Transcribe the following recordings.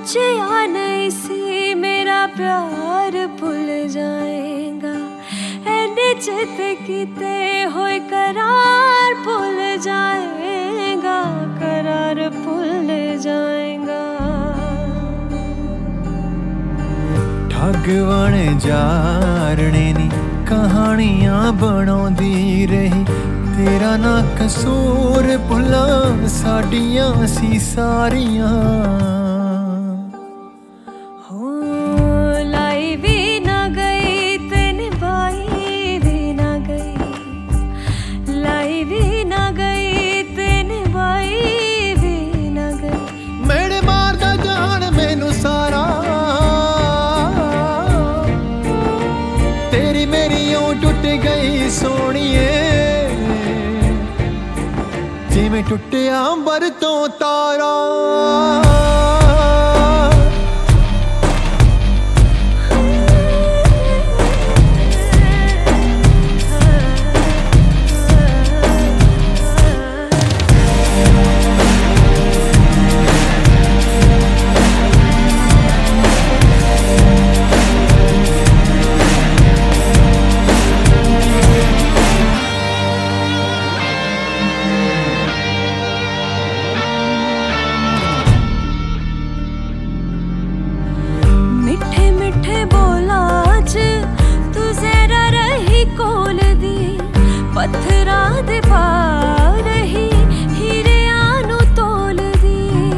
सोचा नहीं सी मेरा प्यार भूल जाएगा, ऐने चित किते होए करार भूल जाएगा, करार भूल जाएगा। ठगवण जारने नी कहानियां बनाउंदी रही, तेरा ना कसूर भुला साडियां सी सारियां। हो लाई भी ना गई ते निभाई भी ना गई, लाई भी ना गई ते निभाई भी ना गई। मेरे मारदा जान मैनू सारा, तेरी मेरी यूं टुट गई सोनिए, जिवें टुटिया अंबर तो तारा। पत्थरां दे पार ही हीरियां नू तोल दी,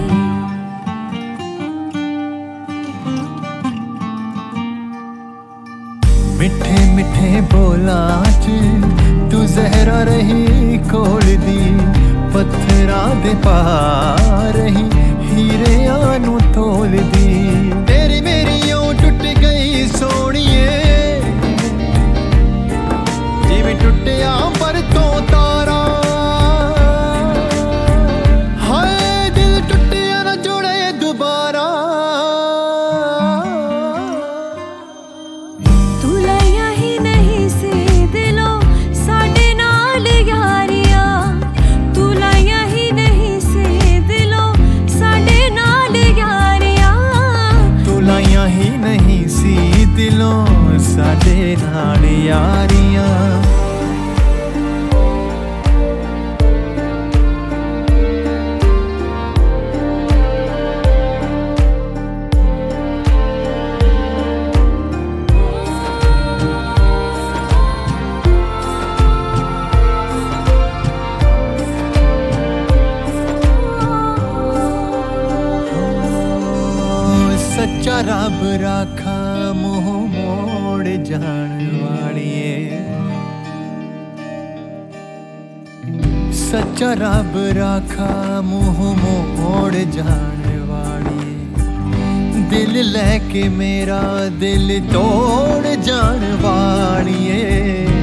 मिठे मिठे बोलां च तू जहरा रही कोल दी, पत्थरां दे पार ही हीरियां नू तोल दी। तेरी मेरी यूं टुट गई सोनिए, जिवें टुटिया अंबर तो तारा। हाय दिल टुटिया ना जुड़े दोबारा, तू लाया ही नहीं सी दिलों साडे नाल यारियां, तू लाया ही नहीं सी दिलों साडे नाल यारियां, तू लाया ही नहीं सी दिलों साडे नाल यारियां। सच्चा रब राखा मुँह मोड़ जान वालिए, सच्चा रब राखा मुँह मोड़ जान वालिए, दिल लेके मेरा दिल तोड़ जान वालिए।